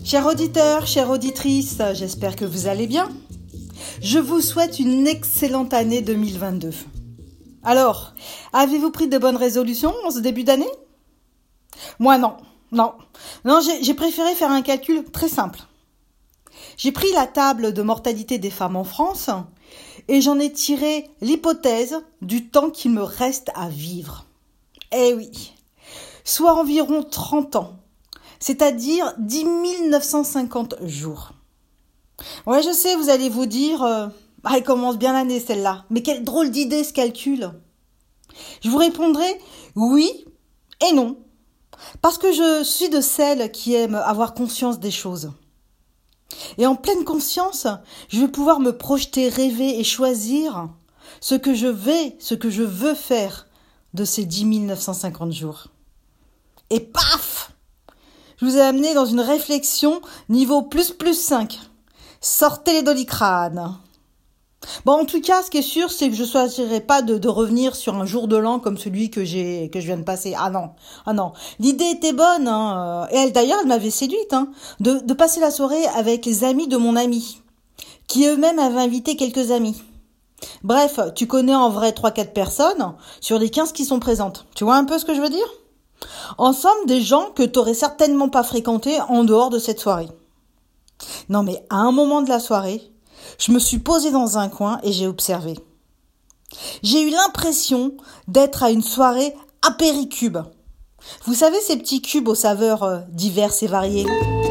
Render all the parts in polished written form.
Chers auditeurs, chères auditrices, j'espère que vous allez bien. Je vous souhaite une excellente année 2022. Alors, avez-vous pris de bonnes résolutions en ce début d'année ? Moi non, j'ai préféré faire un calcul très simple. J'ai pris la table de mortalité des femmes en France et j'en ai tiré l'hypothèse du temps qu'il me reste à vivre. Eh oui, soit environ 30 ans. C'est-à-dire 10 950 jours. Ouais, je sais, vous allez vous dire, elle commence bien l'année celle-là. Mais quelle drôle d'idée ce calcul. Je vous répondrai oui et non. Parce que je suis de celles qui aiment avoir conscience des choses. Et en pleine conscience, je vais pouvoir me projeter, rêver et choisir ce que je veux faire de ces 10 950 jours. Et paf ! Je vous ai amené dans une réflexion niveau +5. Sortez les doliprane. Bon, en tout cas, ce qui est sûr, c'est que je ne choisirai pas de revenir sur un jour de l'an comme celui que je viens de passer. Ah non. L'idée était bonne, hein. Et elle, d'ailleurs, elle m'avait séduite, hein, de passer la soirée avec les amis de mon ami, qui eux-mêmes avaient invité quelques amis. Bref, tu connais en vrai 3-4 personnes sur les 15 qui sont présentes. Tu vois un peu ce que je veux dire ? En somme, des gens que t'aurais certainement pas fréquentés en dehors de cette soirée. Non mais à un moment de la soirée, je me suis posée dans un coin et j'ai observé. J'ai eu l'impression d'être à une soirée apéricube. Vous savez ces petits cubes aux saveurs diverses et variées ?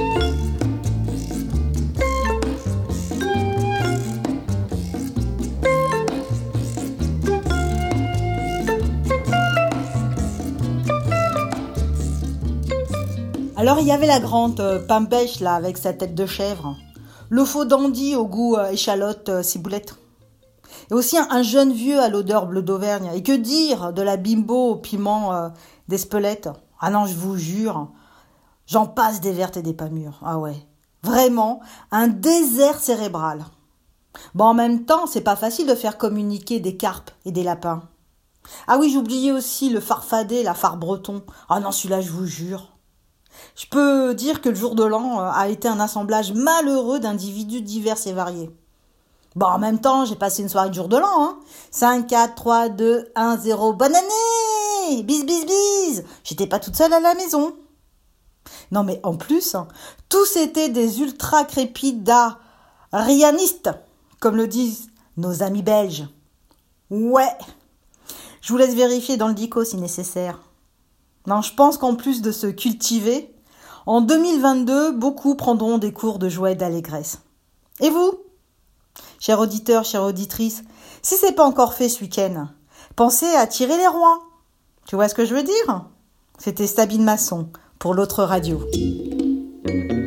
Alors il y avait la grande Pampèche là avec sa tête de chèvre, le faux dandy au goût échalote ciboulette, et aussi un jeune vieux à l'odeur bleu d'Auvergne. Et que dire de la bimbo au piment d'Espelette ? Ah non, je vous jure, j'en passe des vertes et des pas mûres. Ah ouais, vraiment un désert cérébral. Bon, en même temps, c'est pas facile de faire communiquer des carpes et des lapins. Ah oui, j'oubliais aussi le farfadet, la phare breton. Ah non, celui-là, je vous jure. Je peux dire que le jour de l'an a été un assemblage malheureux d'individus divers et variés. Bon, en même temps, j'ai passé une soirée de jour de l'an, hein. 5, 4, 3, 2, 1, 0, bonne année ! Bis, bis, bis ! J'étais pas toute seule à la maison. Non, mais en plus, tous étaient des ultra-crépidarianistes, comme le disent nos amis belges. Ouais, je vous laisse vérifier dans le dico si nécessaire. Non, je pense qu'en plus de se cultiver, en 2022, beaucoup prendront des cours de joie et d'allégresse. Et vous, chers auditeurs, chères auditrices, si c'est pas encore fait ce week-end, pensez à tirer les rois. Tu vois ce que je veux dire ? C'était Sabine Masson pour l'autre radio.